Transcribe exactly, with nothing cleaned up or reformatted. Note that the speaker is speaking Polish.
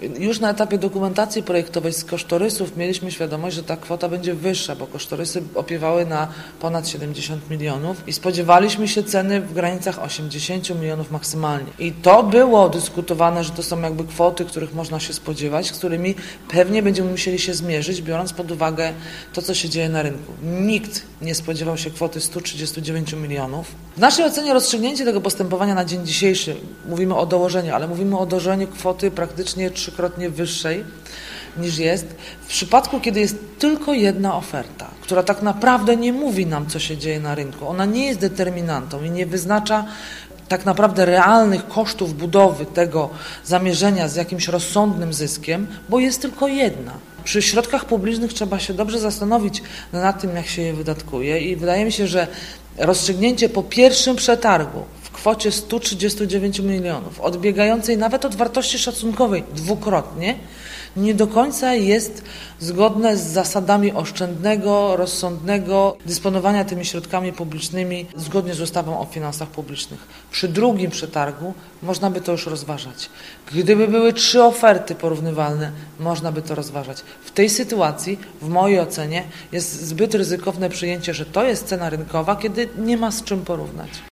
Już na etapie dokumentacji projektowej z kosztorysów mieliśmy świadomość, że ta kwota będzie wyższa, bo kosztorysy opiewały na ponad siedemdziesiąt milionów i spodziewaliśmy się ceny w granicach osiemdziesiąt milionów maksymalnie. I to było dyskutowane, że to są jakby kwoty, których można się spodziewać, z którymi pewnie będziemy musieli się zmierzyć, biorąc pod uwagę to, co się dzieje na rynku. Nikt nie spodziewał się kwoty stu trzydziestu dziewięciu milionów. W naszej ocenie rozstrzygnięcie tego postępowania na dzień dzisiejszy, mówimy o dołożeniu, ale mówimy o dołożeniu kwoty praktycznie trzykrotnie wyższej niż jest, w przypadku, kiedy jest tylko jedna oferta, która tak naprawdę nie mówi nam, co się dzieje na rynku. Ona nie jest determinantą i nie wyznacza tak naprawdę realnych kosztów budowy tego zamierzenia z jakimś rozsądnym zyskiem, bo jest tylko jedna. Przy środkach publicznych trzeba się dobrze zastanowić nad tym, jak się je wydatkuje i wydaje mi się, że rozstrzygnięcie po pierwszym przetargu w kwocie stu trzydziestu dziewięciu milionów, odbiegającej nawet od wartości szacunkowej dwukrotnie, nie do końca jest zgodne z zasadami oszczędnego, rozsądnego dysponowania tymi środkami publicznymi zgodnie z ustawą o finansach publicznych. Przy drugim przetargu można by to już rozważać. Gdyby były trzy oferty porównywalne, można by to rozważać. W tej sytuacji, w mojej ocenie, jest zbyt ryzykowne przyjęcie, że to jest cena rynkowa, kiedy nie ma z czym porównać.